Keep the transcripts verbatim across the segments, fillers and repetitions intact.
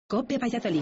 COPE Valladolid.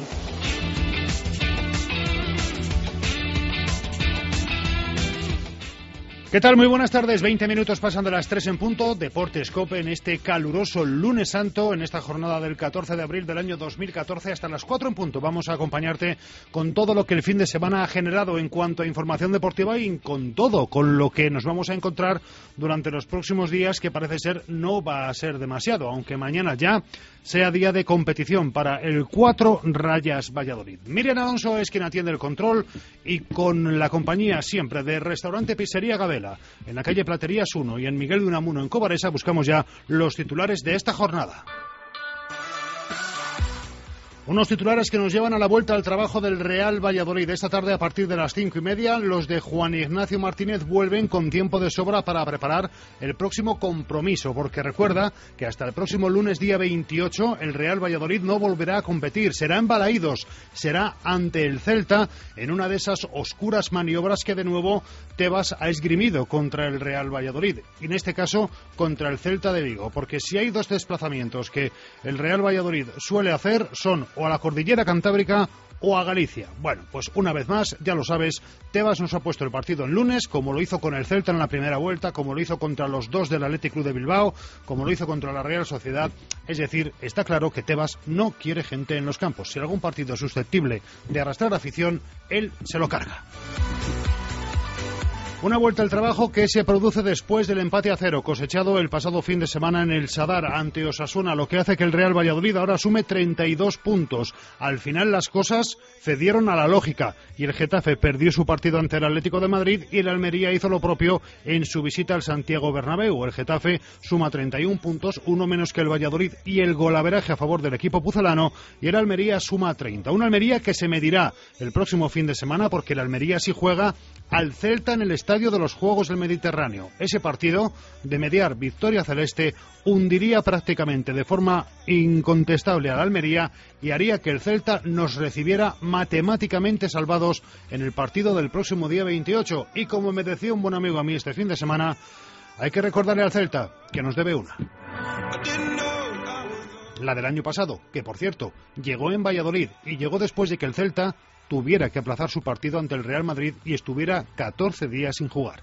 ¿Qué tal? Muy buenas tardes. veinte minutos pasan de las tres en punto. Deportes COPE en este caluroso lunes santo, en esta jornada del catorce de abril del año dos mil catorce hasta las cuatro en punto. Vamos a acompañarte con todo lo que el fin de semana ha generado en cuanto a información deportiva y con todo, con lo que nos vamos a encontrar durante los próximos días, que parece ser no va a ser demasiado, aunque mañana ya sea día de competición para el cuatro Rayas Valladolid. Miriam Alonso es quien atiende el control y con la compañía siempre de Restaurante Pizzería Gabela en la calle Platerías uno y en Miguel de Unamuno en Cobaresa buscamos ya los titulares de esta jornada. Unos titulares que nos llevan a la vuelta al trabajo del Real Valladolid. Esta tarde, a partir de las cinco y media, los de Juan Ignacio Martínez vuelven con tiempo de sobra para preparar el próximo compromiso, porque recuerda que hasta el próximo lunes día veintiocho el Real Valladolid no volverá a competir, será en Balaídos, será ante el Celta en una de esas oscuras maniobras que de nuevo Tebas ha esgrimido contra el Real Valladolid, y en este caso contra el Celta de Vigo, porque si hay dos desplazamientos que el Real Valladolid suele hacer son o a la Cordillera Cantábrica o a Galicia. Bueno, pues una vez más, ya lo sabes, Tebas nos ha puesto el partido en lunes, como lo hizo con el Celta en la primera vuelta, como lo hizo contra los dos del Athletic Club de Bilbao, como lo hizo contra la Real Sociedad. Es decir, está claro que Tebas no quiere gente en los campos. Si algún partido es susceptible de arrastrar afición, él se lo carga. Una vuelta al trabajo que se produce después del empate a cero cosechado el pasado fin de semana en el Sadar ante Osasuna, lo que hace que el Real Valladolid ahora sume treinta y dos puntos. Al final las cosas cedieron a la lógica y el Getafe perdió su partido ante el Atlético de Madrid y el Almería hizo lo propio en su visita al Santiago Bernabéu. El Getafe suma treinta y un puntos, uno menos que el Valladolid y el golaveraje a favor del equipo pucelano, y el Almería suma treinta. Un Almería que se medirá el próximo fin de semana porque el Almería sí juega al Celta en el Estadio de los Juegos del Mediterráneo. Ese partido, de mediar victoria celeste, hundiría prácticamente de forma incontestable a la Almería y haría que el Celta nos recibiera matemáticamente salvados en el partido del próximo día veintiocho. Y como me decía un buen amigo a mí este fin de semana, hay que recordarle al Celta que nos debe una. La del año pasado, que por cierto, llegó en Valladolid y llegó después de que el Celta tuviera que aplazar su partido ante el Real Madrid y estuviera catorce días sin jugar.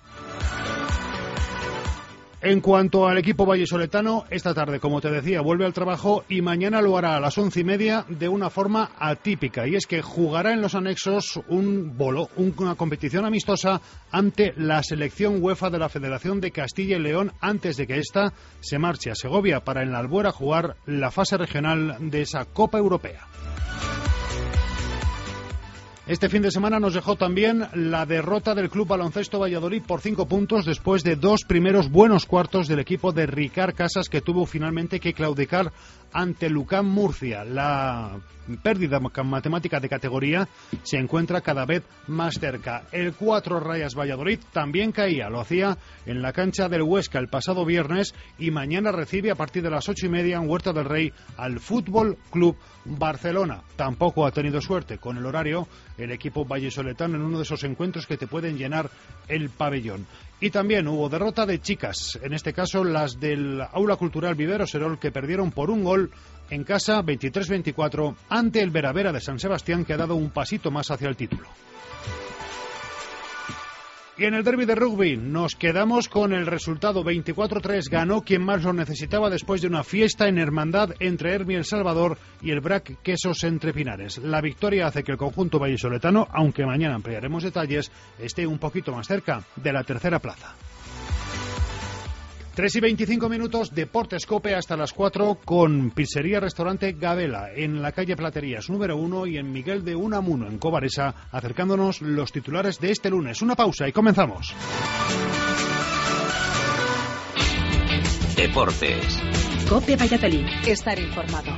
En cuanto al equipo vallisoletano, esta tarde, como te decía, vuelve al trabajo y mañana lo hará a las once y media de una forma atípica, y es que jugará en los anexos un bolo, una competición amistosa ante la selección UEFA de la Federación de Castilla y León antes de que ésta se marche a Segovia para en la Albuera jugar la fase regional de esa Copa Europea. Este fin de semana nos dejó también la derrota del Club Baloncesto Valladolid por cinco puntos después de dos primeros buenos cuartos del equipo de Ricard Casas, que tuvo finalmente que claudicar ante Lucán Murcia. La pérdida matemática de categoría se encuentra cada vez más cerca. El cuatro Rayas Valladolid también caía, lo hacía en la cancha del Huesca el pasado viernes y mañana recibe a partir de las ocho y media en Huerta del Rey al Fútbol Club Barcelona. Tampoco ha tenido suerte con el horario el equipo vallisoletano en uno de esos encuentros que te pueden llenar el pabellón. Y también hubo derrota de chicas, en este caso las del Aula Cultural Vivero Serol, que perdieron por un gol en casa veintitrés veinticuatro ante el Veravera de San Sebastián, que ha dado un pasito más hacia el título. Y en el derbi de rugby nos quedamos con el resultado veinticuatro tres. Ganó quien más lo necesitaba después de una fiesta en hermandad entre Hermi El Salvador y el Brac Quesos Entre Pinares. La victoria hace que el conjunto vallisoletano, aunque mañana ampliaremos detalles, esté un poquito más cerca de la tercera plaza. tres y veinticinco minutos, Deportes COPE hasta las cuatro con Pizzería Restaurante Gabela en la calle Platerías número uno y en Miguel de Unamuno en Cobaresa, acercándonos los titulares de este lunes. Una pausa y comenzamos. Deportes. COPE Valladolid. Estar informado.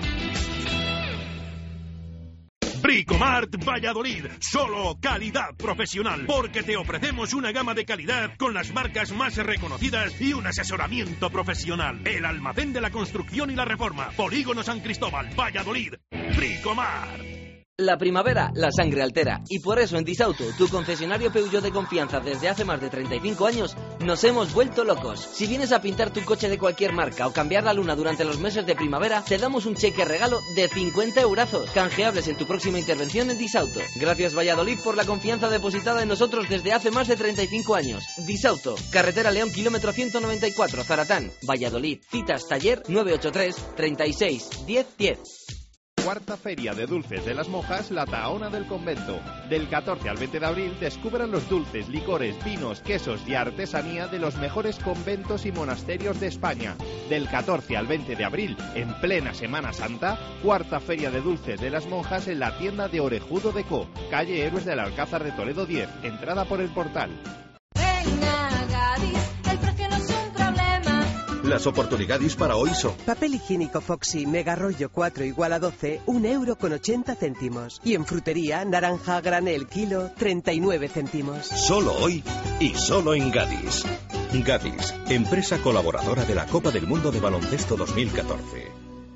Bricomart Valladolid, solo calidad profesional, porque te ofrecemos una gama de calidad con las marcas más reconocidas y un asesoramiento profesional. El almacén de la construcción y la reforma, Polígono San Cristóbal, Valladolid. Bricomart. La primavera, la sangre altera, y por eso en Disauto, tu concesionario Peugeot de confianza desde hace más de treinta y cinco años, nos hemos vuelto locos. Si vienes a pintar tu coche de cualquier marca o cambiar la luna durante los meses de primavera, te damos un cheque regalo de cincuenta eurazos, canjeables en tu próxima intervención en Disauto. Gracias Valladolid por la confianza depositada en nosotros desde hace más de treinta y cinco años. Disauto, carretera León, kilómetro ciento noventa y cuatro, Zaratán, Valladolid. Citas taller nueve ocho tres, treinta y seis, diez, diez. Cuarta Feria de Dulces de las Monjas, La Tahona del Convento. Del catorce al veinte de abril descubran los dulces, licores, vinos, quesos y artesanía de los mejores conventos y monasterios de España. Del catorce al veinte de abril, en plena Semana Santa, Cuarta Feria de Dulces de las Monjas en la tienda de Orejudo Deco, calle Héroes del Alcázar de Toledo diez, entrada por el portal. Venga, Gadis, el precio no es un problema. Las oportunidades para hoy son: papel higiénico Foxy Mega Rollo cuatro igual a doce, un euro con ochenta céntimos. Y en frutería, naranja a granel kilo, treinta y nueve céntimos. Solo hoy y solo en Gadis. Gadis, empresa colaboradora de la Copa del Mundo de Baloncesto dos mil catorce.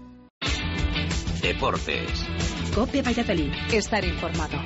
Deportes. COPE Valladolid. Estar informado.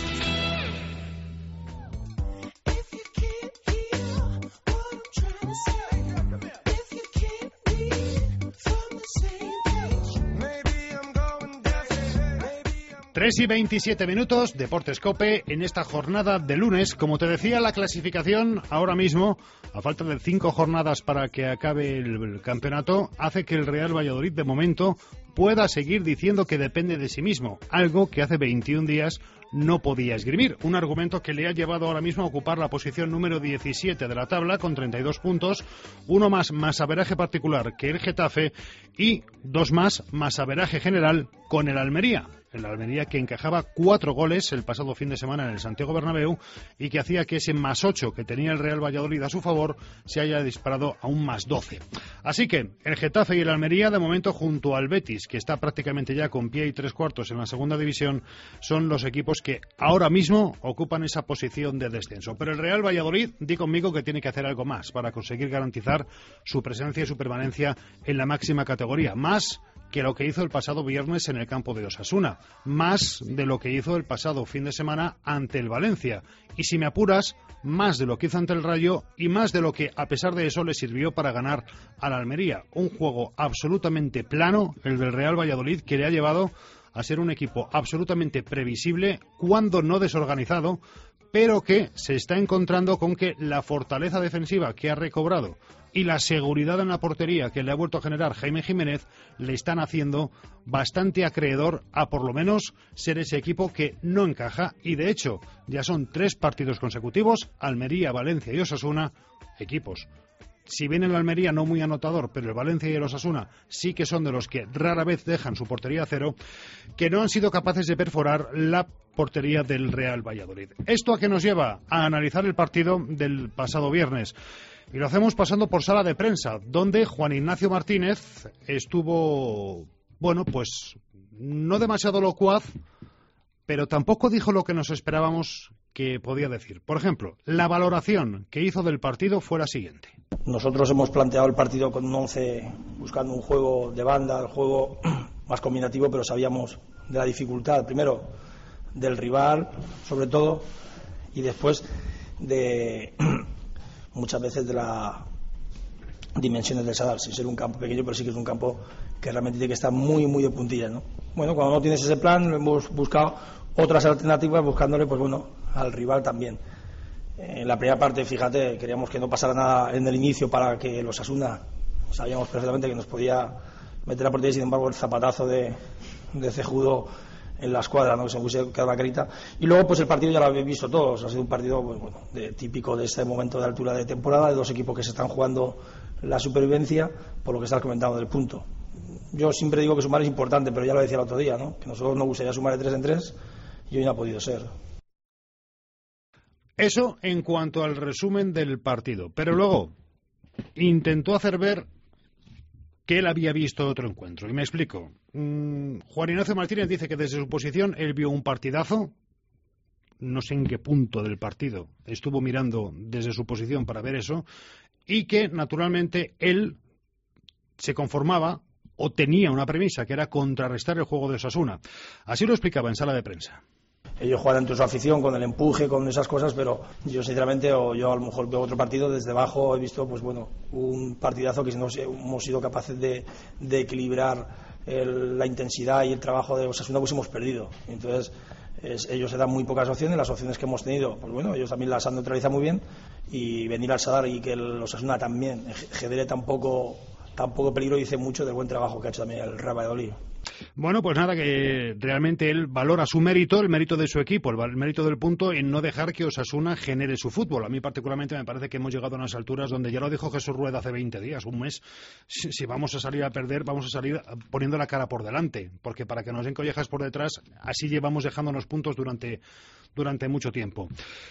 tres y veintisiete minutos, Deportes COPE, en esta jornada de lunes. Como te decía, la clasificación ahora mismo, a falta de cinco jornadas para que acabe el, el campeonato, hace que el Real Valladolid, de momento, pueda seguir diciendo que depende de sí mismo, algo que hace veintiún días no podía esgrimir. Un argumento que le ha llevado ahora mismo a ocupar la posición número diecisiete de la tabla con treinta y dos puntos, uno más más averaje particular que el Getafe y dos más más averaje general con el Almería. El Almería que encajaba cuatro goles el pasado fin de semana en el Santiago Bernabéu y que hacía que ese más ocho que tenía el Real Valladolid a su favor se haya disparado a un más doce. Así que el Getafe y el Almería, de momento, junto al Betis, que está prácticamente ya con pie y tres cuartos en la segunda división, son los equipos que ahora mismo ocupan esa posición de descenso. Pero el Real Valladolid, di conmigo que tiene que hacer algo más para conseguir garantizar su presencia y su permanencia en la máxima categoría. Más que lo que hizo el pasado viernes en el campo de Osasuna, más de lo que hizo el pasado fin de semana ante el Valencia, y si me apuras, más de lo que hizo ante el Rayo y más de lo que a pesar de eso le sirvió para ganar al Almería. Un juego absolutamente plano, el del Real Valladolid, que le ha llevado a ser un equipo absolutamente previsible, cuando no desorganizado, pero que se está encontrando con que la fortaleza defensiva que ha recobrado y la seguridad en la portería que le ha vuelto a generar Jaime Jiménez le están haciendo bastante acreedor a por lo menos ser ese equipo que no encaja, y de hecho ya son tres partidos consecutivos, Almería, Valencia y Osasuna, equipos, si bien el Almería no muy anotador, pero el Valencia y el Osasuna sí que son de los que rara vez dejan su portería a cero, que no han sido capaces de perforar la portería del Real Valladolid. ¿Esto a qué nos lleva? A analizar el partido del pasado viernes. Y lo hacemos pasando por sala de prensa, donde Juan Ignacio Martínez estuvo, bueno, pues no demasiado locuaz, pero tampoco dijo lo que nos esperábamos que podía decir. Por ejemplo, la valoración que hizo del partido fue la siguiente. Nosotros hemos planteado el partido con un once buscando un juego de banda, el juego más combinativo, pero sabíamos de la dificultad, primero del rival, sobre todo, y después de muchas veces de las dimensiones del Sadar, sin ser un campo pequeño, pero sí que es un campo que realmente tiene que estar muy, muy de puntillas, ¿no? Bueno, cuando no tienes ese plan, hemos buscado otras alternativas, buscándole, pues bueno, al rival también. En la primera parte, fíjate, queríamos que no pasara nada en el inicio para que los Osasuna, sabíamos perfectamente que nos podía meter a portería, sin embargo el zapatazo de, de Cejudo en la escuadra, ¿no? Que se me pusiera cada carita. Y luego pues el partido ya lo habéis visto todos, ha sido un partido pues, bueno, de, típico de este momento de altura de temporada, de dos equipos que se están jugando la supervivencia, por lo que estás comentando del punto. Yo siempre digo que sumar es importante, pero ya lo decía el otro día, ¿no? Que nosotros nos gustaría sumar de tres en tres y hoy no ha podido ser. Eso en cuanto al resumen del partido. Pero luego intentó hacer ver que él había visto otro encuentro. Y me explico. Mm, Juan Ignacio Martínez dice que desde su posición él vio un partidazo. No sé en qué punto del partido estuvo mirando desde su posición para ver eso. Y que, naturalmente, él se conformaba o tenía una premisa, que era contrarrestar el juego de Osasuna. Así lo explicaba en sala de prensa. Ellos juegan dentro de su afición, con el empuje, con esas cosas, pero yo sinceramente, o yo a lo mejor veo otro partido, desde abajo he visto pues bueno un partidazo que no hemos sido capaces de, de equilibrar el, la intensidad y el trabajo de Osasuna, pues hemos perdido. Entonces es, ellos se dan muy pocas opciones, las opciones que hemos tenido, pues bueno, ellos también las han neutralizado muy bien, y venir al Sadar y que el Osasuna también genere tan poco, tan poco peligro, dice mucho del buen trabajo que ha hecho también el Real Valladolid. Bueno, pues nada, que realmente él valora su mérito, el mérito de su equipo, el mérito del punto en no dejar que Osasuna genere su fútbol. A mí particularmente me parece que hemos llegado a unas alturas donde ya lo dijo Jesús Rueda hace veinte días, un mes, si, si vamos a salir a perder, vamos a salir poniendo la cara por delante, porque para que nos den collejas por detrás, así llevamos dejándonos puntos durante, durante mucho tiempo.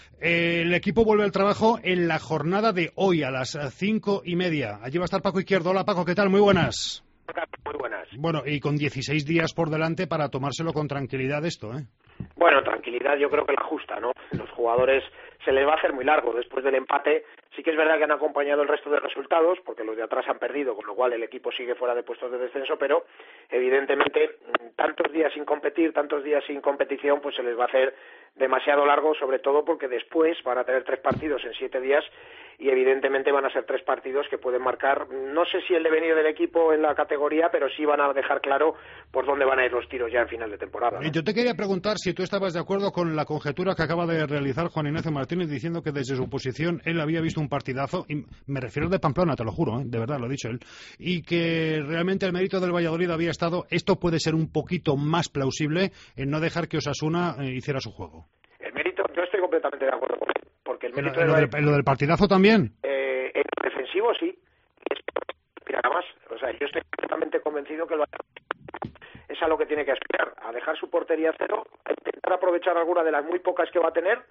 Eh, el equipo vuelve al trabajo en la jornada de hoy a las cinco y media. Allí va a estar Paco Izquierdo. Hola Paco, ¿qué tal? Muy buenas. Muy buenas. Bueno, y con dieciséis días por delante para tomárselo con tranquilidad esto, ¿eh? Bueno, tranquilidad yo creo que la justa, ¿no? Los jugadores se les va a hacer muy largo después del empate. Sí que es verdad que han acompañado el resto de resultados, porque los de atrás han perdido, con lo cual el equipo sigue fuera de puestos de descenso, pero evidentemente tantos días sin competir, tantos días sin competición, pues se les va a hacer demasiado largo, sobre todo porque después van a tener tres partidos en siete días y evidentemente van a ser tres partidos que pueden marcar, no sé si el devenir del equipo en la categoría, pero sí van a dejar claro por dónde van a ir los tiros ya en final de temporada, ¿no? Yo te quería preguntar si tú estabas de acuerdo con la conjetura que acaba de realizar Juan Ignacio Martínez, diciendo que desde su posición él había visto un partidazo, y me refiero de Pamplona, te lo juro, ¿eh? De verdad, lo ha dicho él, y que realmente el mérito del Valladolid había estado, esto puede ser un poquito más plausible en no dejar que Osasuna eh, hiciera su juego. El mérito, yo estoy completamente de acuerdo con él, porque el mérito... ¿En lo, del, en lo del partidazo también? Eh, en lo defensivo sí, es aspirar más. O sea, yo estoy completamente convencido que el Valladolid es a lo que tiene que aspirar, a dejar su portería cero, a intentar aprovechar alguna de las muy pocas que va a tener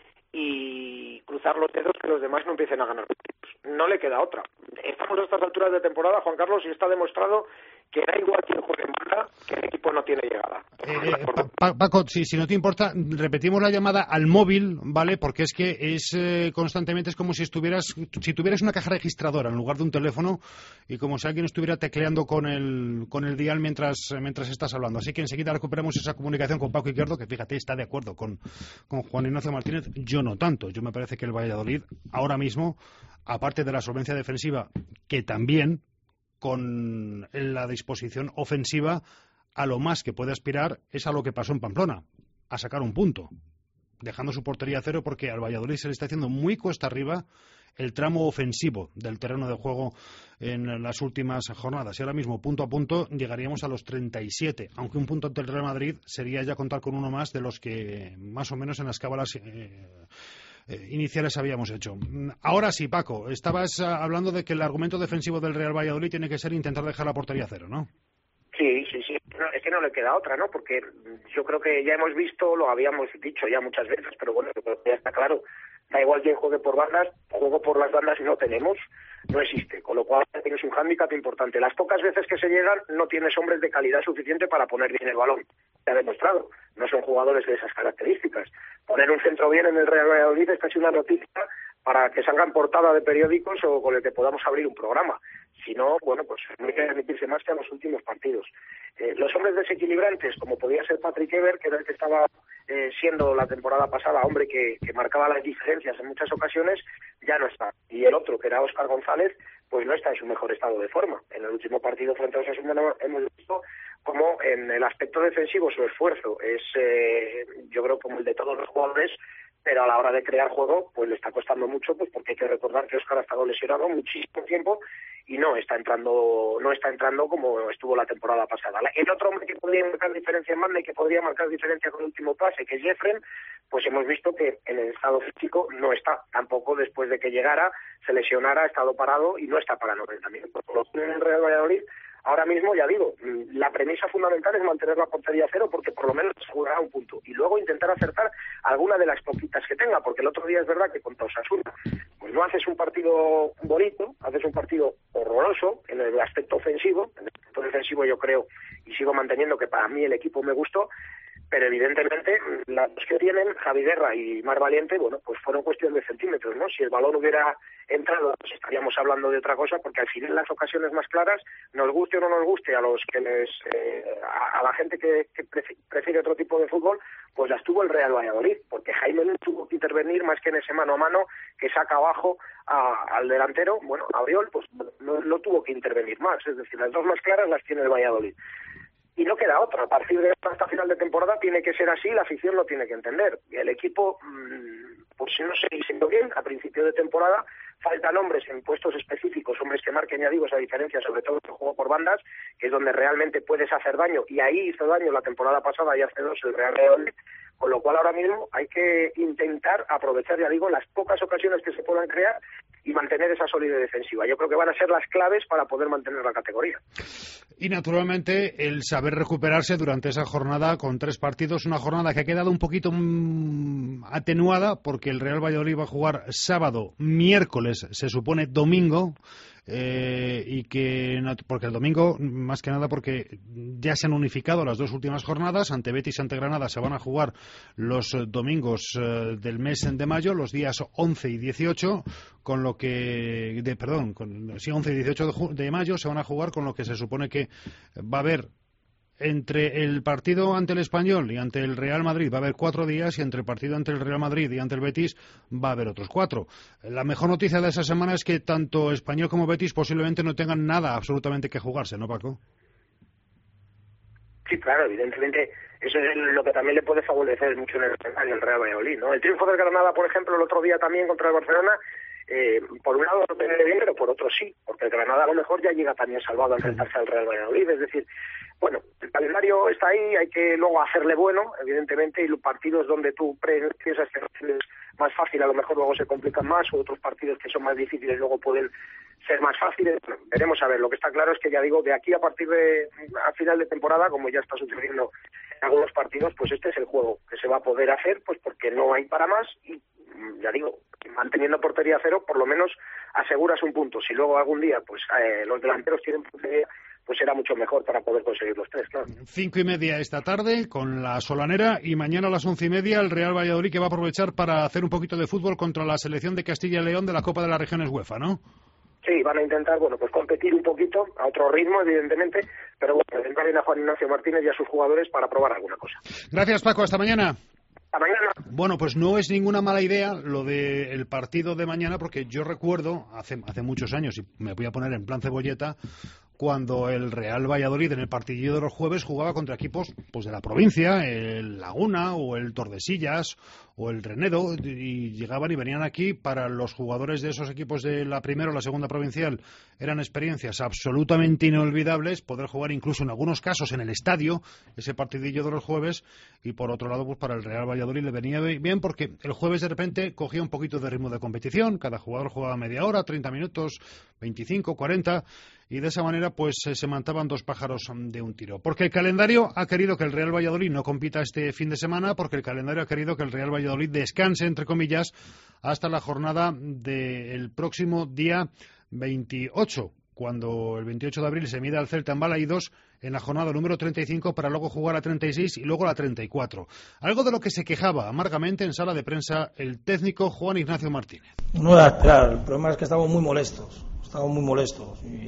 y cruzar los dedos que los demás no empiecen a ganar. No le queda otra. Estamos a estas alturas de temporada, Juan Carlos, y está demostrado que da igual quién juegue en banda, que el equipo no tiene llegada. Eh, pa Paco, si, si no te importa, repetimos la llamada al móvil, ¿vale? Porque es que es eh, constantemente, es como si estuvieras, si tuvieras una caja registradora en lugar de un teléfono, y como si alguien estuviera tecleando con el con el dial mientras mientras estás hablando. Así que enseguida recuperamos esa comunicación con Paco Izquierdo, que fíjate, está de acuerdo con, con Juan Ignacio Martínez. Yo no tanto. Yo me parece que el Valladolid, ahora mismo, aparte de la solvencia defensiva, que también, con la disposición ofensiva, a lo más que puede aspirar es a lo que pasó en Pamplona, a sacar un punto, dejando su portería a cero, porque al Valladolid se le está haciendo muy cuesta arriba el tramo ofensivo del terreno de juego en las últimas jornadas. Y ahora mismo, punto a punto, llegaríamos a los treinta y siete, aunque un punto ante el Real Madrid sería ya contar con uno más de los que más o menos en las cábalas eh, eh, iniciales habíamos hecho. Ahora sí, Paco, estabas uh, hablando de que el argumento defensivo del Real Valladolid tiene que ser intentar dejar la portería a cero, ¿no? Sí, sí, sí. No, es que no le queda otra, ¿no? Porque yo creo que ya hemos visto, lo habíamos dicho ya muchas veces, pero bueno, ya está claro. Da igual quien juegue por bandas, juego por las bandas no tenemos, no existe. Con lo cual tienes un hándicap importante. Las pocas veces que se llegan no tienes hombres de calidad suficiente para poner bien el balón. Se ha demostrado. No son jugadores de esas características. Poner un centro bien en el Real Valladolid es casi una noticia para que salga en portada de periódicos o con el que podamos abrir un programa. Si no, bueno, pues no hay que remitirse más que a los últimos partidos. Eh, los hombres desequilibrantes, como podía ser Patrick Ever, que era el que estaba eh, siendo la temporada pasada hombre que, que marcaba las diferencias en muchas ocasiones, ya no está. Y el otro, que era Óscar González, pues no está en su mejor estado de forma. En el último partido frente a Osasuna hemos visto como en el aspecto defensivo su esfuerzo es, eh, yo creo, como el de todos los jugadores, pero a la hora de crear juego pues le está costando mucho, pues porque hay que recordar que Óscar ha estado lesionado muchísimo tiempo y no está entrando no está entrando como estuvo la temporada pasada. El otro hombre que podría marcar diferencia en banda y que podría marcar diferencia con el último pase, que es Jeffrey, pues hemos visto que en el estado físico no está, tampoco después de que llegara, se lesionara, ha estado parado y no está para noventa minutos. Por lo que en el Real Valladolid, ahora mismo, ya digo, la premisa fundamental es mantener la portería cero porque por lo menos jugará un punto y luego intentar acertar alguna de las poquitas que tenga, porque el otro día es verdad que contra Osasuna pues no haces un partido bonito, haces un partido horroroso en el aspecto ofensivo. En el aspecto defensivo yo creo y sigo manteniendo que para mí el equipo me gustó, pero evidentemente las que tienen Javi Guerra y Mar Valiente, bueno, pues fueron cuestión de centímetros, ¿no? Si el balón hubiera entrado, pues estaríamos hablando de otra cosa, porque al final las ocasiones más claras, nos guste o no nos guste a los que les, eh, a, a la gente que, que prefiere otro tipo de fútbol, pues las tuvo el Real Valladolid, porque Jaime no tuvo que intervenir más que en ese mano a mano que saca abajo a, al delantero, bueno, a Oriol, pues no, no tuvo que intervenir más, es decir, las dos más claras las tiene el Valladolid. Y no queda otra, a partir de esta final de temporada tiene que ser así, la afición lo tiene que entender. El equipo, pues no se diseñó bien a principio de temporada, faltan hombres en puestos específicos, hombres que marquen, ya digo, esa diferencia, sobre todo el juego por bandas, que es donde realmente puedes hacer daño, y ahí hizo daño la temporada pasada y hace dos el Real Valladolid, con lo cual ahora mismo hay que intentar aprovechar, ya digo, las pocas ocasiones que se puedan crear y mantener esa solidez defensiva. Yo creo que van a ser las claves para poder mantener la categoría. Y naturalmente el saber recuperarse durante esa jornada con tres partidos, una jornada que ha quedado un poquito mmm, atenuada porque el Real Valladolid va a jugar sábado, miércoles, se supone domingo, eh, y que porque el domingo, más que nada porque ya se han unificado las dos últimas jornadas, ante Betis y ante Granada se van a jugar los domingos eh, del mes de mayo, los días once y dieciocho, con lo que, de, perdón, con, sí, once y dieciocho de, de mayo se van a jugar, con lo que se supone que va a haber entre el partido ante el Español y ante el Real Madrid va a haber cuatro días, y entre el partido ante el Real Madrid y ante el Betis va a haber otros cuatro. La mejor noticia de esa semana es que tanto Español como Betis posiblemente no tengan nada absolutamente que jugarse, ¿no, Paco? Sí, claro, evidentemente eso es lo que también le puede favorecer mucho en el escenario el Real Valladolid, ¿no? El triunfo del Granada, por ejemplo, el otro día también contra el Barcelona, Eh, por un lado no tiene bien, pero por otro sí, porque el Granada a lo mejor ya llega también salvado a enfrentarse al Real Valladolid. Es decir, bueno, el calendario está ahí, hay que luego hacerle bueno, evidentemente, y los partidos donde tú piensas que es más fácil, a lo mejor luego se complican más, o otros partidos que son más difíciles luego pueden ser más fáciles. Bueno, veremos a ver. Lo que está claro es que, ya digo, de aquí a partir de a final de temporada, como ya está sucediendo en algunos partidos, pues este es el juego que se va a poder hacer, pues porque no hay para más, y ya digo, manteniendo portería cero, por lo menos aseguras un punto. Si luego algún día pues eh, los delanteros tienen portería, pues será mucho mejor para poder conseguir los tres, claro. Cinco y media esta tarde con la Solanera, y mañana a las once y media el Real Valladolid, que va a aprovechar para hacer un poquito de fútbol contra la selección de Castilla y León de la Copa de las Regiones UEFA, ¿no? Sí, van a intentar, bueno, pues competir un poquito, a otro ritmo, evidentemente, pero bueno, tendrá bien a Juan Ignacio Martínez y a sus jugadores para probar alguna cosa. Gracias, Paco, hasta mañana. Mañana. Bueno, pues no es ninguna mala idea lo del partido de mañana, porque yo recuerdo hace, hace muchos años, y me voy a poner en plan cebolleta, cuando el Real Valladolid en el partidillo de los jueves jugaba contra equipos pues de la provincia, el Laguna o el Tordesillas o el Renedo, y llegaban y venían aquí. Para los jugadores de esos equipos de la primera o la segunda provincial eran experiencias absolutamente inolvidables, poder jugar incluso en algunos casos en el estadio ese partidillo de los jueves. Y por otro lado, pues para el Real Valladolid le venía bien porque el jueves de repente cogía un poquito de ritmo de competición, cada jugador jugaba media hora, treinta minutos, veinticinco, cuarenta, y de esa manera pues se mataban dos pájaros de un tiro. Porque el calendario ha querido que el Real Valladolid no compita este fin de semana, porque el calendario ha querido que el Real Valladolid descanse, entre comillas, hasta la jornada del próximo día veintiocho, cuando el veintiocho de abril se mida al Celta en Balaídos en la jornada número treinta y cinco, para luego jugar a treinta y seis y luego la treinta y cuatro. Algo de lo que se quejaba amargamente en sala de prensa el técnico Juan Ignacio Martínez. No era esperar, el problema es que estamos muy molestos, estamos muy molestos. Y,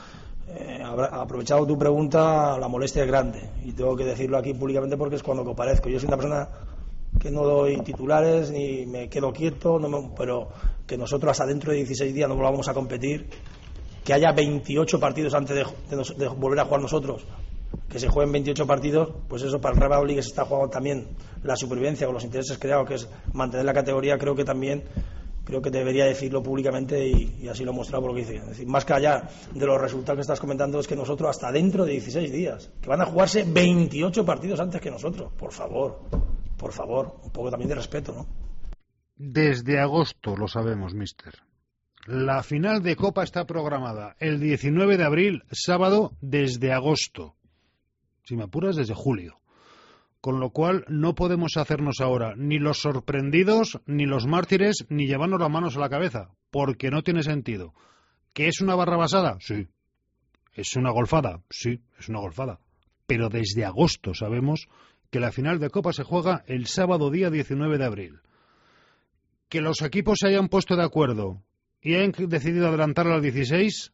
eh, aprovechado tu pregunta, la molestia es grande, y tengo que decirlo aquí públicamente porque es cuando comparezco. Yo soy una persona que no doy titulares ni me quedo quieto, no me, pero que nosotros hasta dentro de dieciséis días no volvamos a competir, que haya veintiocho partidos antes de, de, de volver a jugar nosotros, que se jueguen veintiocho partidos, pues eso para el Real Valladolid, que se está jugando también la supervivencia con los intereses creados, que es mantener la categoría. Creo que también creo que debería decirlo públicamente, y, y así lo he mostrado por lo que dice. Es decir, más que allá de los resultados que estás comentando, es que nosotros hasta dentro de dieciséis días, que van a jugarse veintiocho partidos antes que nosotros. Por favor, por favor, un poco también de respeto, ¿no? Desde agosto lo sabemos, mister. La final de Copa está programada el diecinueve de abril, sábado, desde agosto. Si me apuras, desde julio. Con lo cual no podemos hacernos ahora ni los sorprendidos, ni los mártires, ni llevarnos las manos a la cabeza, porque no tiene sentido. ¿Que es una barrabasada? Sí. ¿Es una golfada? Sí, es una golfada. Pero desde agosto sabemos que la final de Copa se juega el sábado día diecinueve de abril. Que los equipos se hayan puesto de acuerdo y hayan decidido adelantarla al dieciséis,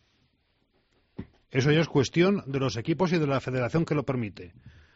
eso ya es cuestión de los equipos y de la federación que lo permite.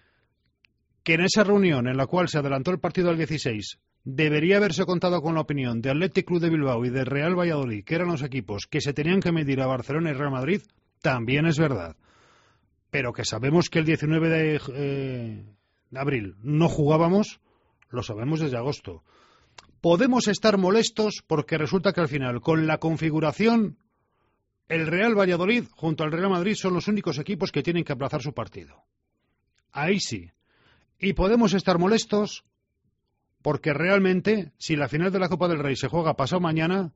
Que en esa reunión en la cual se adelantó el partido al dieciséis debería haberse contado con la opinión de Athletic Club de Bilbao y de Real Valladolid, que eran los equipos que se tenían que medir a Barcelona y Real Madrid, también es verdad. Pero que sabemos que el diecinueve de, eh, de abril no jugábamos, lo sabemos desde agosto. Podemos estar molestos porque resulta que al final, con la configuración, el Real Valladolid junto al Real Madrid son los únicos equipos que tienen que aplazar su partido. Ahí sí. Y podemos estar molestos porque realmente, si la final de la Copa del Rey se juega pasado mañana,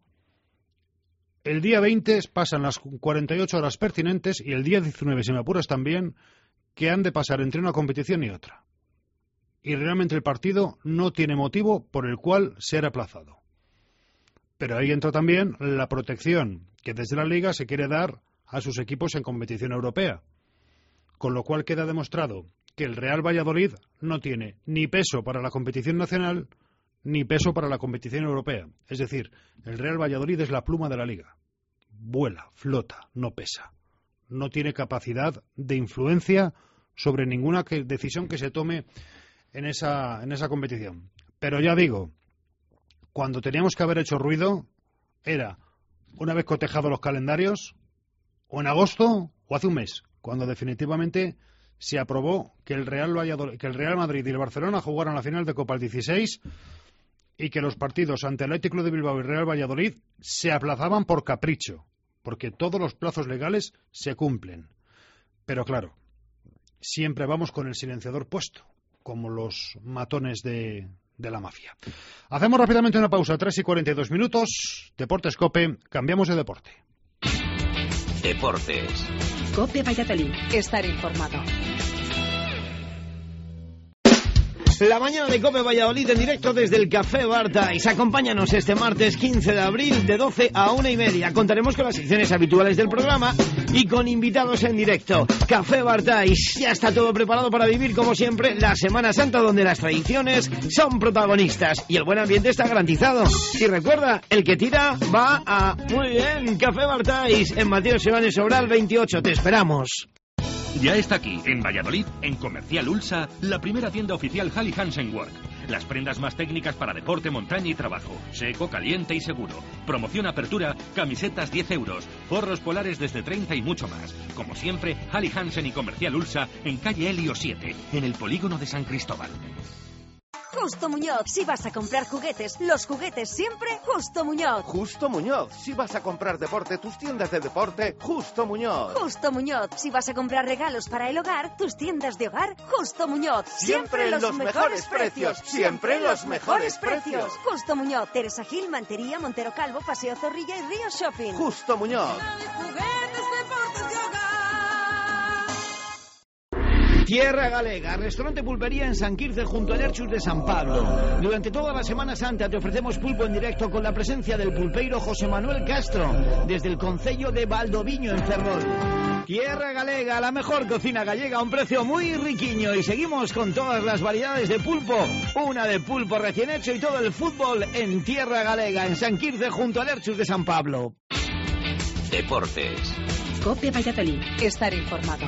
el día veinte pasan las cuarenta y ocho horas pertinentes y el día diecinueve, si me apuras también, que han de pasar entre una competición y otra. Y realmente el partido no tiene motivo por el cual ser aplazado. Pero ahí entra también la protección que desde la Liga se quiere dar a sus equipos en competición europea. Con lo cual queda demostrado que el Real Valladolid no tiene ni peso para la competición nacional ni peso para la competición europea. Es decir, el Real Valladolid es la pluma de la Liga. Vuela, flota, no pesa. No tiene capacidad de influencia sobre ninguna que, decisión que se tome en esa, en esa competición. Pero ya digo, cuando teníamos que haber hecho ruido era una vez cotejados los calendarios, o en agosto o hace un mes, cuando definitivamente se aprobó que el Real Valladolid, que el Real Madrid y el Barcelona jugaran la final de Copa el dieciséis y que los partidos ante el Athletic Club de Bilbao y Real Valladolid se aplazaban por capricho, porque todos los plazos legales se cumplen. Pero claro, siempre vamos con el silenciador puesto, como los matones de, de la mafia. Hacemos rápidamente una pausa, tres y cuarenta y dos minutos. Deportes COPE, cambiamos de deporte. Deportes. COPE Valladolid, estar informado. La mañana de COPE Valladolid en directo desde el Café Bartais. Acompáñanos este martes quince de abril de doce a una y media. Contaremos con las secciones habituales del programa y con invitados en directo. Café Bartais, ya está todo preparado para vivir como siempre la Semana Santa, donde las tradiciones son protagonistas y el buen ambiente está garantizado. Y recuerda, el que tira va a... Muy bien, Café Bartais en Mateo Sebane Sobral veintiocho. Te esperamos. Ya está aquí, en Valladolid, en Comercial Ulsa, la primera tienda oficial Halli Hansen Work. Las prendas más técnicas para deporte, montaña y trabajo. Seco, caliente y seguro. Promoción apertura, camisetas diez euros, forros polares desde treinta y mucho más. Como siempre, Halli Hansen y Comercial Ulsa en calle Helio siete, en el polígono de San Cristóbal. Justo Muñoz, si vas a comprar juguetes, los juguetes siempre Justo Muñoz. Justo Muñoz, si vas a comprar deporte, tus tiendas de deporte, Justo Muñoz. Justo Muñoz, si vas a comprar regalos para el hogar, tus tiendas de hogar, Justo Muñoz. Siempre, siempre los, los mejores, mejores precios, siempre los mejores precios. precios. Justo Muñoz, Teresa Gil, Mantería, Montero Calvo, Paseo Zorrilla y Río Shopping. Justo Muñoz. Juguetes, deportes y hogar. Tierra Galega, restaurante pulpería en San Quirce junto al Erchus de San Pablo. Durante toda la Semana Santa te ofrecemos pulpo en directo con la presencia del pulpeiro José Manuel Castro, desde el concello de Valdoviño en Ferrol. Tierra Galega, la mejor cocina gallega a un precio muy riquiño. Y seguimos con todas las variedades de pulpo, una de pulpo recién hecho y todo el fútbol en Tierra Galega, en San Quirce junto al Erchus de San Pablo. Deportes. COPE Valladolid, estar informado.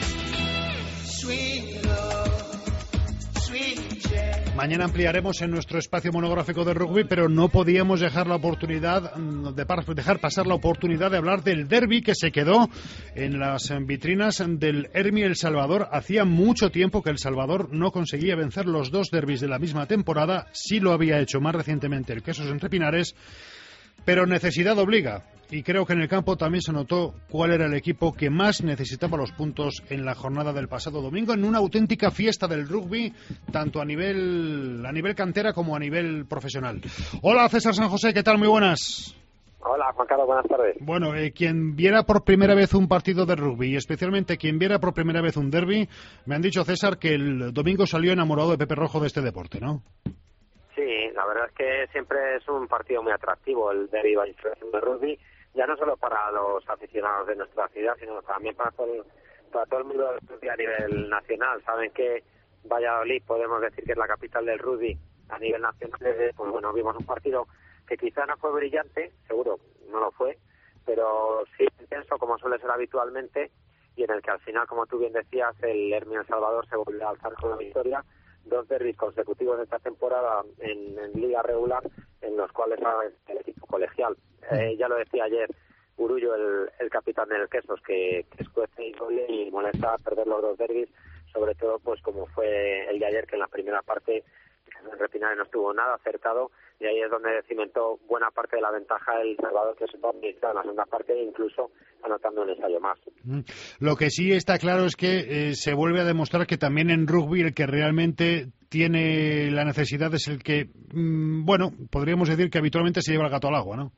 Mañana ampliaremos en nuestro espacio monográfico de rugby, pero no podíamos dejar la oportunidad de dejar pasar la oportunidad de hablar del derbi que se quedó en las vitrinas del Hermi El Salvador. Hacía mucho tiempo que El Salvador no conseguía vencer los dos derbis de la misma temporada. Sí lo había hecho más recientemente el Quesos Entre Pinares, pero necesidad obliga. Y creo que en el campo también se notó cuál era el equipo que más necesitaba los puntos en la jornada del pasado domingo, en una auténtica fiesta del rugby, tanto a nivel a nivel cantera como a nivel profesional. Hola, César San José, ¿qué tal? Muy buenas. Hola, Juan Carlos, buenas tardes. Bueno, eh, quien viera por primera vez un partido de rugby, y especialmente quien viera por primera vez un derbi, me han dicho, César, que el domingo salió enamorado de Pepe Rojo de este deporte, ¿no? Sí, la verdad es que siempre es un partido muy atractivo el derbi de rugby, ya no solo para los aficionados de nuestra ciudad, sino también para todo, para todo el mundo a nivel nacional. Saben que Valladolid podemos decir que es la capital del rugby a nivel nacional, pues bueno, vimos un partido que quizá no fue brillante, seguro no lo fue, pero sí intenso como suele ser habitualmente, y en el que al final, como tú bien decías, el Hermi El Salvador se volvió a alzar con la victoria. Dos derbis consecutivos esta temporada en, en liga regular, en los cuales el equipo colegial, eh, ya lo decía ayer Urullo, el, el capitán del Quesos, que, que es cueste y doble y molesta perder los dos derbis, sobre todo pues como fue el de ayer, que en la primera parte el Repinares no estuvo nada acertado, y ahí es donde cimentó buena parte de la ventaja el Salvador, que se va a administrar en la segunda parte, incluso anotando un ensayo más. Lo que sí está claro es que eh, se vuelve a demostrar que también en rugby el que realmente tiene la necesidad es el que, mmm, bueno, podríamos decir que habitualmente se lleva el gato al agua, ¿no?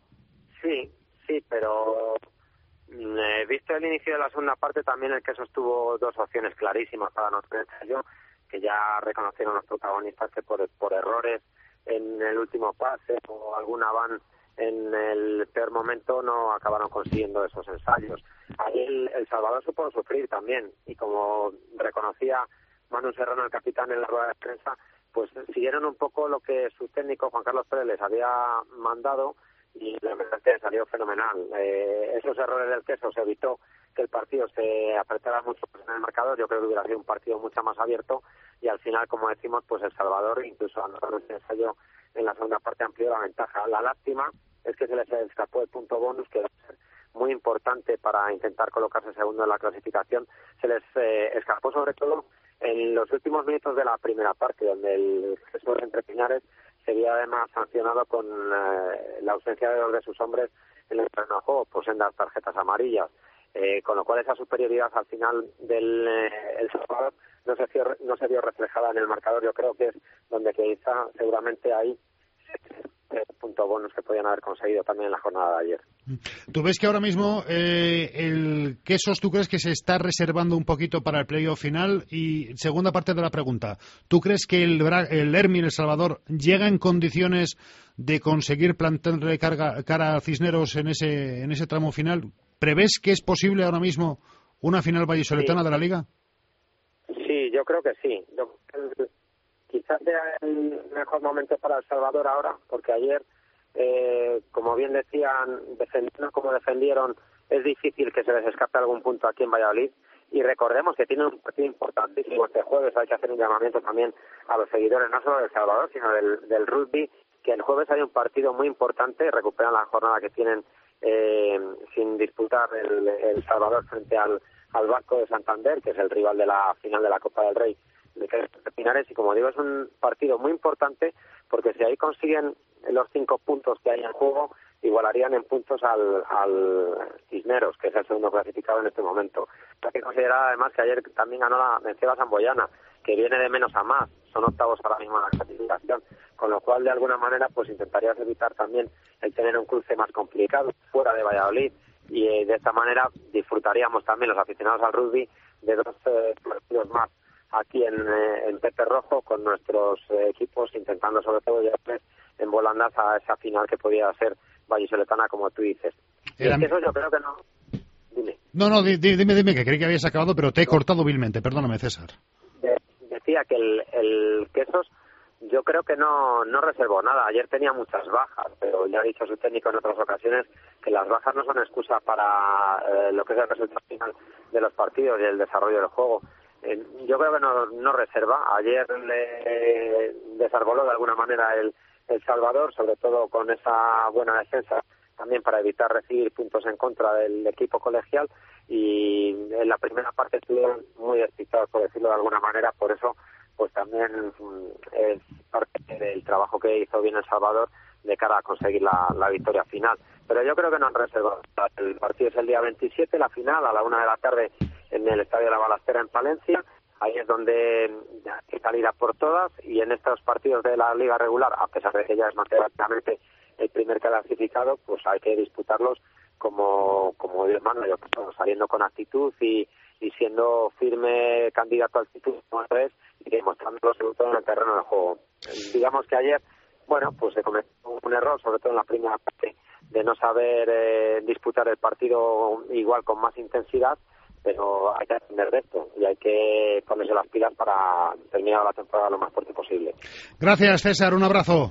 Sí, sí, pero eh, visto el inicio de la segunda parte, también el Quesos tuvo dos opciones clarísimas para anotar el ensayo, que ya reconocieron los protagonistas que por, por errores en el último pase o alguna van en el peor momento no acabaron consiguiendo esos ensayos. Ahí el, el Salvador supo sufrir también, y como reconocía Manu Serrano, el capitán, en la rueda de prensa, pues siguieron un poco lo que su técnico Juan Carlos Pérez les había mandado, y la verdad es que salió fenomenal. Eh, esos errores del Queso se evitó que el partido se apretara mucho en el marcador. Yo creo que hubiera sido un partido mucho más abierto, y al final, como decimos, pues El Salvador, incluso anotando ese ensayo en la segunda parte, amplió la ventaja. La lástima es que se les escapó el punto bonus, que va a ser muy importante para intentar colocarse segundo en la clasificación. Se les eh, escapó sobre todo en los últimos minutos de la primera parte, donde el Jesús Entre Pinares se vio además sancionado con eh, la ausencia de dos de sus hombres en el terreno de juego por sendas tarjetas amarillas, eh, con lo cual esa superioridad al final del eh, El Salvador no se, vio, no se vio reflejada en el marcador. Yo creo que es donde quizá seguramente ahí el punto bonus que podían haber conseguido también en la jornada de ayer. ¿Tú ves que ahora mismo eh, el Quesos, tú crees que se está reservando un poquito para el playoff final? Y segunda parte de la pregunta, ¿tú crees que el, el Hermi El Salvador llega en condiciones de conseguir plantarle carga, cara a Cisneros en ese, en ese tramo final? ¿Prevés que es posible ahora mismo una final vallisoletana sí. de la Liga? Sí, yo creo que sí. Yo, el, quizás sea el mejor momento para El Salvador ahora, porque ayer, eh, como bien decían, defendiendo como defendieron, es difícil que se les escape algún punto aquí en Valladolid. Y recordemos que tienen un partido importantísimo este jueves. Hay que hacer un llamamiento también a los seguidores, no solo de El Salvador, sino del, del rugby, que el jueves hay un partido muy importante. Recuperan la jornada que tienen eh, sin disputar el, el Salvador frente al, al Vasco de Santander, que es el rival de la final de la Copa del Rey de Pinares. Y como digo, es un partido muy importante, porque si ahí consiguen los cinco puntos que hay en juego, igualarían en puntos al, al Cisneros, que es el segundo clasificado en este momento. Hay que considerar además que ayer también ganó la Menceba Samboyana, que viene de menos a más, son octavos ahora mismo en la clasificación, con lo cual de alguna manera pues intentarías evitar también el tener un cruce más complicado fuera de Valladolid, y eh, de esta manera disfrutaríamos también los aficionados al rugby de dos eh, partidos más aquí en, eh, en Pepe Rojo, con nuestros eh, equipos intentando sobre todo llevarles en volandas a esa final que podía ser vallisoletana, como tú dices. Y es que eso yo creo que no... Dime. No, no, dime, dime, dime, que creí que habías acabado, pero te he no. cortado vilmente, perdóname, César. De, decía que el, el Quesos, yo creo que no, no reservó nada. Ayer tenía muchas bajas, pero ya ha dicho su técnico en otras ocasiones que las bajas no son excusa para eh, lo que es el resultado final de los partidos y el desarrollo del juego. Eh, yo creo que no, no reserva. Ayer le desarboló de alguna manera el, el Salvador, sobre todo con esa buena defensa, también para evitar recibir puntos en contra del equipo colegial, y en la primera parte estuvieron muy despistados, por decirlo de alguna manera. Por eso pues también es parte del trabajo que hizo bien El Salvador de cara a conseguir la, la victoria final. Pero yo creo que no han reservado. El partido es el día veintisiete, la final a la una de la tarde en el Estadio de la Balastera en Palencia. Ahí es donde hay que salir a por todas, y en estos partidos de la Liga Regular, a pesar de que ya es matemáticamente el primer clasificado, pues hay que disputarlos como como Dios manda, yo creo, saliendo con actitud y, y siendo firme candidato al título como es, y demostrándolo sobre todo en el terreno del juego. Digamos que ayer, bueno, pues se cometió un error, sobre todo en la primera parte, de no saber eh, disputar el partido igual con más intensidad, pero hay que aprender de esto y hay que ponerse las pilas para terminar la temporada lo más fuerte posible. Gracias, César, un abrazo.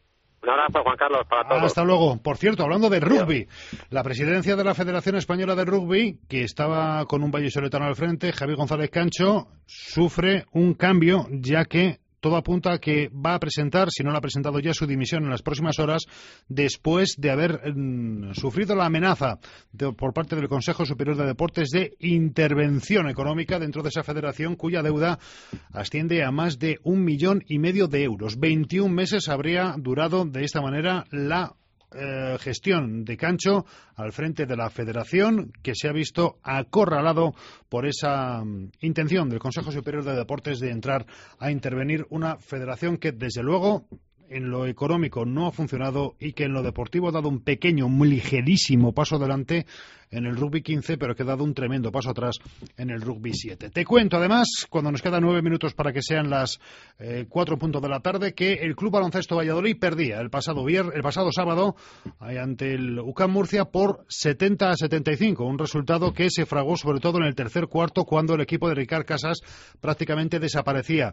Un abrazo, Juan Carlos, para todos. Hasta luego. Por cierto, hablando de rugby, la presidencia de la Federación Española de Rugby, que estaba con un vallisoletano al frente, Javier González Cancho, sufre un cambio, ya que todo apunta a que va a presentar, si no lo ha presentado ya, su dimisión en las próximas horas, después de haber mm, sufrido la amenaza de, por parte del Consejo Superior de Deportes de intervención económica dentro de esa federación, cuya deuda asciende a más de un millón y medio de euros. veintiún meses habría durado de esta manera la Eh, gestión de Cancho al frente de la federación, que se ha visto acorralado por esa um, intención del Consejo Superior de Deportes de entrar a intervenir una federación que desde luego en lo económico no ha funcionado y que en lo deportivo ha dado un pequeño, un ligerísimo paso adelante en el rugby quince, pero que ha dado un tremendo paso atrás en el rugby siete. Te cuento además, cuando nos quedan nueve minutos para que sean las eh, cuatro puntos de la tarde, que el Club Baloncesto Valladolid perdía el pasado vier, el pasado sábado eh, ante el U C A M Murcia por setenta a setenta y cinco, un resultado que se fragó sobre todo en el tercer cuarto, cuando el equipo de Ricard Casas prácticamente desaparecía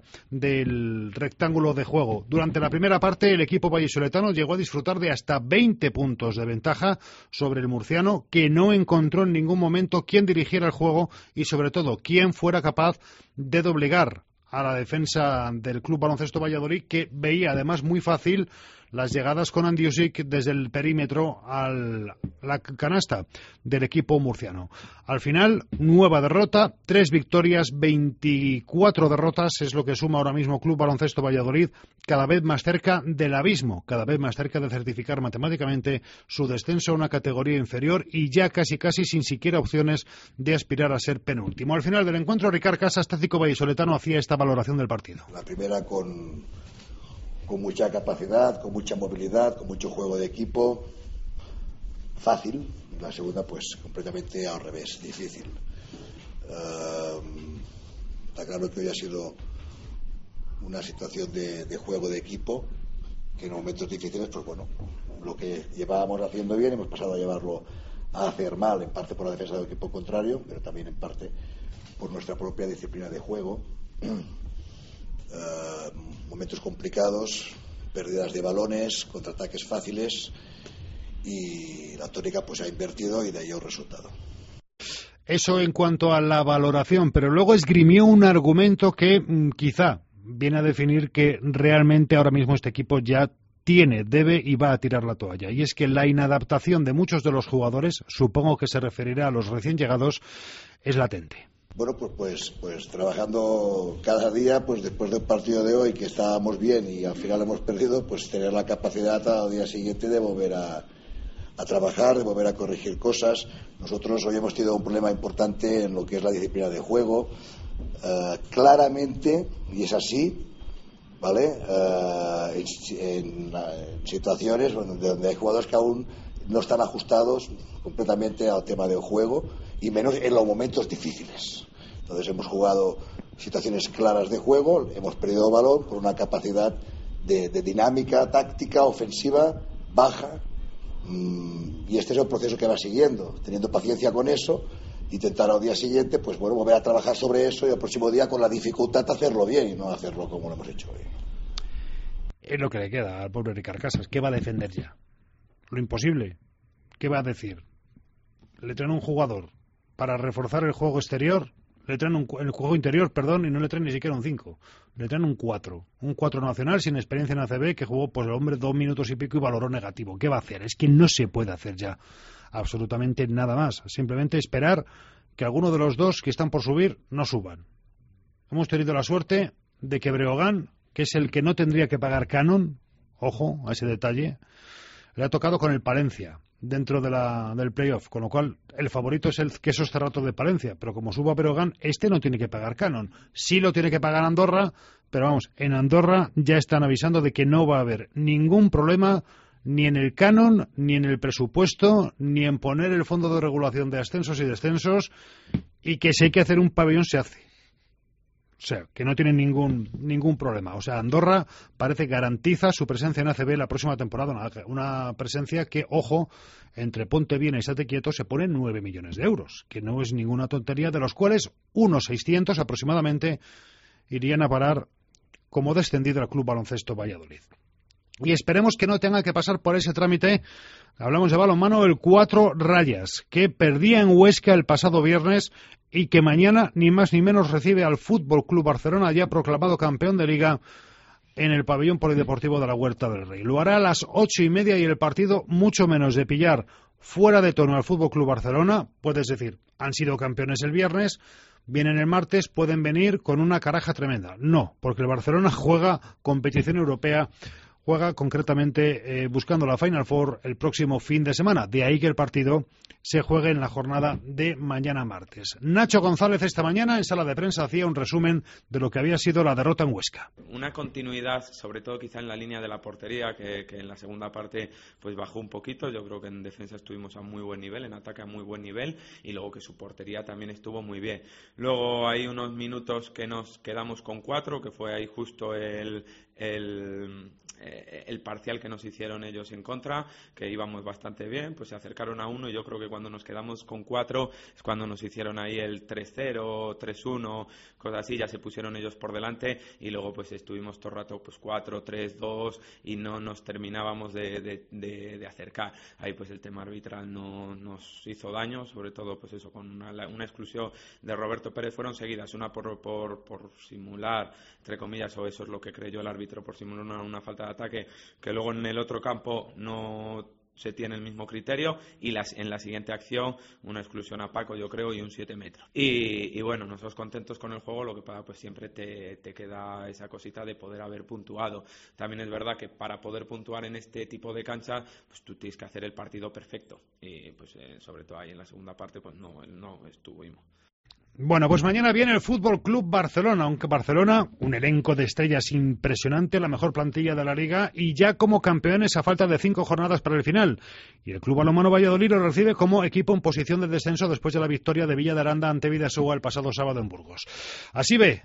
del rectángulo de juego. Durante la primera parte, el equipo vallisoletano llegó a disfrutar de hasta veinte puntos de ventaja sobre el murciano, que no encontró en ningún momento quién dirigiera el juego y sobre todo quién fuera capaz de doblegar a la defensa del Club Baloncesto Valladolid, que veía además muy fácil las llegadas con Andy Usyk desde el perímetro a la canasta del equipo murciano. Al final, nueva derrota, tres victorias, veinticuatro derrotas, es lo que suma ahora mismo Club Baloncesto Valladolid, cada vez más cerca del abismo, cada vez más cerca de certificar matemáticamente su descenso a una categoría inferior y ya casi casi sin siquiera opciones de aspirar a ser penúltimo. Al final del encuentro, Ricard Casas, táctico vallisoletano, hacía esta valoración del partido. La primera con... con mucha capacidad, con mucha movilidad, con mucho juego de equipo, fácil. La segunda, pues, completamente al revés, difícil. Uh, está claro que hoy ha sido una situación de, de juego de equipo, que en momentos difíciles, pues bueno, lo que llevábamos haciendo bien, hemos pasado a llevarlo a hacer mal, en parte por la defensa del equipo contrario, pero también en parte por nuestra propia disciplina de juego. Uh, momentos complicados, pérdidas de balones, contraataques fáciles, y la tónica pues ha invertido y de ahí el resultado. Eso en cuanto a la valoración, pero luego esgrimió un argumento que mmm, quizá viene a definir que realmente ahora mismo este equipo ya tiene, debe y va a tirar la toalla, y es que la inadaptación de muchos de los jugadores, supongo que se referirá a los recién llegados, es latente. Bueno, pues, pues pues trabajando cada día, pues después del partido de hoy, que estábamos bien y al final hemos perdido, pues tener la capacidad al día siguiente de volver a, a trabajar, de volver a corregir cosas. Nosotros hoy hemos tenido un problema importante en lo que es la disciplina de juego. Uh, claramente, y es así, ¿vale? Uh, en, en, en situaciones donde, donde hay jugadores que aún no están ajustados completamente al tema del juego, y menos en los momentos difíciles. Entonces hemos jugado situaciones claras de juego, hemos perdido balón por una capacidad de, de dinámica táctica ofensiva baja, mm, y este es el proceso que va siguiendo, teniendo paciencia con eso, intentar al día siguiente pues bueno, volver a trabajar sobre eso, y el próximo día con la dificultad de hacerlo bien y no hacerlo como lo hemos hecho hoy. Es lo que le queda al pobre Ricard Casas. ¿Qué va a defender ya? Lo imposible. ¿Qué va a decir? Le traen un jugador para reforzar el juego exterior, le traen un, el juego interior, perdón, y no le traen ni siquiera un cinco, le traen un cuatro, un cuatro nacional sin experiencia en A C B, que jugó pues el hombre dos minutos y pico y valoró negativo. ¿Qué va a hacer? Es que no se puede hacer ya absolutamente nada más, simplemente esperar que alguno de los dos que están por subir no suban. Hemos tenido la suerte de que Breogán, que es el que no tendría que pagar canon, ojo a ese detalle, le ha tocado con el Palencia dentro de la, del playoff, con lo cual el favorito es el Quesos Cerrato de Palencia, pero como suba Breogán, este no tiene que pagar canon, sí lo tiene que pagar Andorra, pero vamos, en Andorra ya están avisando de que no va a haber ningún problema ni en el canon, ni en el presupuesto, ni en poner el fondo de regulación de ascensos y descensos, y que si hay que hacer un pabellón se hace. O sea, que no tienen ningún ningún problema. O sea, Andorra parece garantiza su presencia en A C B la próxima temporada. Una, una presencia que, ojo, entre Ponteviena y Estate Quieto se ponen nueve millones de euros, que no es ninguna tontería, de los cuales unos seiscientos aproximadamente irían a parar como descendido al Club Baloncesto Valladolid. Y esperemos que no tenga que pasar por ese trámite. Hablamos de balonmano, el Cuatro Rayas, que perdía en Huesca el pasado viernes y que mañana ni más ni menos recibe al Fútbol Club Barcelona, ya proclamado campeón de Liga, en el pabellón polideportivo de la Huerta del Rey. Lo hará a las ocho y media y el partido, mucho menos de pillar fuera de tono al Fútbol Club Barcelona, puedes decir, han sido campeones el viernes, vienen el martes, pueden venir con una caraja tremenda. No, porque el Barcelona juega competición europea, juega concretamente eh, buscando la Final Four el próximo fin de semana. De ahí que el partido se juegue en la jornada de mañana martes. Nacho González esta mañana en sala de prensa hacía un resumen de lo que había sido la derrota en Huesca. Una continuidad, sobre todo quizá en la línea de la portería, que, que en la segunda parte pues bajó un poquito. Yo creo que en defensa estuvimos a muy buen nivel, en ataque a muy buen nivel, y luego que su portería también estuvo muy bien. Luego hay unos minutos que nos quedamos con cuatro, que fue ahí justo el... el el parcial que nos hicieron ellos en contra, que íbamos bastante bien, pues se acercaron a uno, y yo creo que cuando nos quedamos con cuatro es cuando nos hicieron ahí el tres cero, tres uno, cosas así, ya se pusieron ellos por delante, y luego pues estuvimos todo el rato pues cuatro, tres, dos, y no nos terminábamos de, de, de, de acercar. Ahí pues el tema arbitral no nos hizo daño, sobre todo pues eso, con una, una exclusión de Roberto Pérez. Fueron seguidas, una por, por, por simular, entre comillas, o eso es lo que creyó el árbitro, por simular una, una falta de ataque, que luego en el otro campo no se tiene el mismo criterio, y las, en la siguiente acción una exclusión a Paco, yo creo, y un siete metros. Y, y bueno, nosotros contentos con el juego, lo que pasa pues siempre te, te queda esa cosita de poder haber puntuado. También es verdad que para poder puntuar en este tipo de cancha, pues tú tienes que hacer el partido perfecto, y pues eh, sobre todo ahí en la segunda parte pues no, no estuvimos. Bueno, pues mañana viene el Fútbol Club Barcelona, aunque Barcelona, un elenco de estrellas impresionante, la mejor plantilla de la Liga, y ya como campeones a falta de cinco jornadas para el final. Y el Club Balonmano Valladolid lo recibe como equipo en posición de descenso después de la victoria de Villa de Aranda ante Bidasoa el pasado sábado en Burgos. Así ve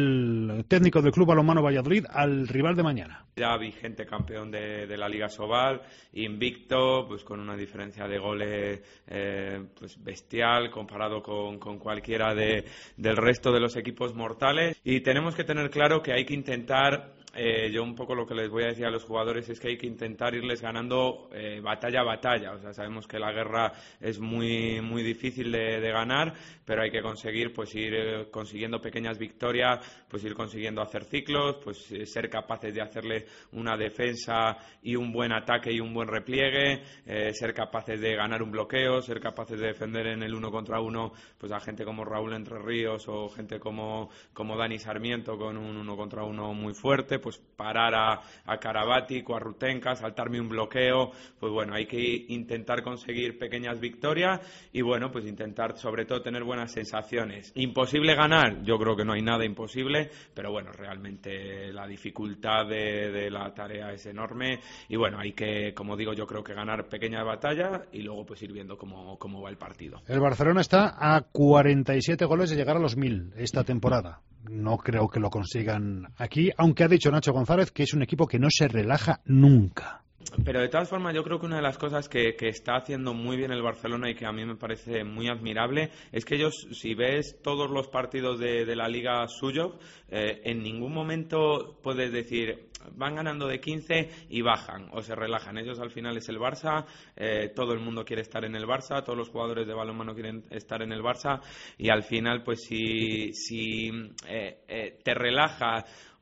el técnico del Club Balonmano Valladolid al rival de mañana. Ya vigente campeón de, de la Liga Sobal, invicto, pues con una diferencia de goles eh, pues bestial comparado con, con cualquiera de De, del resto de los equipos mortales, y tenemos que tener claro que hay que intentar, eh, yo un poco lo que les voy a decir a los jugadores es que hay que intentar irles ganando eh, batalla a batalla. O sea, sabemos que la guerra es muy muy difícil de, de ganar, pero hay que conseguir pues ir eh, consiguiendo pequeñas victorias, pues ir consiguiendo hacer ciclos, pues eh, ser capaces de hacerle una defensa y un buen ataque y un buen repliegue, eh, ser capaces de ganar un bloqueo, ser capaces de defender en el uno contra uno pues a gente como Raúl Entre Ríos o gente como, como Dani Sarmiento con un uno contra uno muy fuerte, pues parar a, a Karabatic o a Rutenka, saltarme un bloqueo. Pues bueno, hay que intentar conseguir pequeñas victorias y bueno, pues intentar sobre todo tener buenas sensaciones. ¿Imposible ganar? Yo creo que no hay nada imposible, pero bueno, realmente la dificultad de, de la tarea es enorme y bueno, hay que, como digo, yo creo que ganar pequeñas batallas y luego pues ir viendo cómo, cómo va el partido. El Barcelona está a cuarenta y siete goles de llegar a los mil esta temporada. No creo que lo consigan aquí, aunque ha dicho Nacho González que es un equipo que no se relaja nunca. Pero de todas formas yo creo que una de las cosas que, que está haciendo muy bien el Barcelona y que a mí me parece muy admirable es que ellos, si ves todos los partidos de, de la liga suyo, eh, en ningún momento puedes decir van ganando de quince y bajan o se relajan. Ellos al final es el Barça, eh, todo el mundo quiere estar en el Barça, todos los jugadores de balonmano quieren estar en el Barça y al final pues si, si eh, eh, te relaja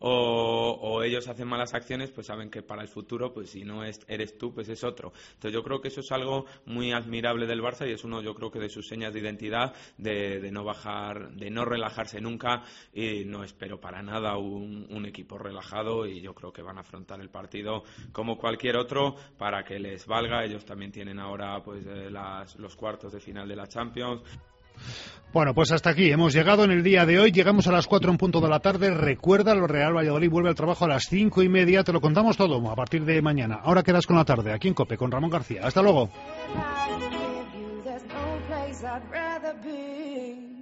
O, o ellos hacen malas acciones, pues saben que para el futuro, pues si no es, eres tú, pues es otro. Entonces yo creo que eso es algo muy admirable del Barça y es uno, yo creo que de sus señas de identidad, de, de no bajar, de no relajarse nunca y no espero para nada un, un equipo relajado y yo creo que van a afrontar el partido como cualquier otro para que les valga. Ellos también tienen ahora pues eh, las, los cuartos de final de la Champions. Bueno, pues hasta aquí hemos llegado en el día de hoy. Llegamos a las cuatro en punto de la tarde. Recuerda, el Real Valladolid vuelve al trabajo a las cinco y media. Te lo contamos todo a partir de mañana. Ahora quedas con la tarde aquí en COPE con Ramón García. Hasta luego.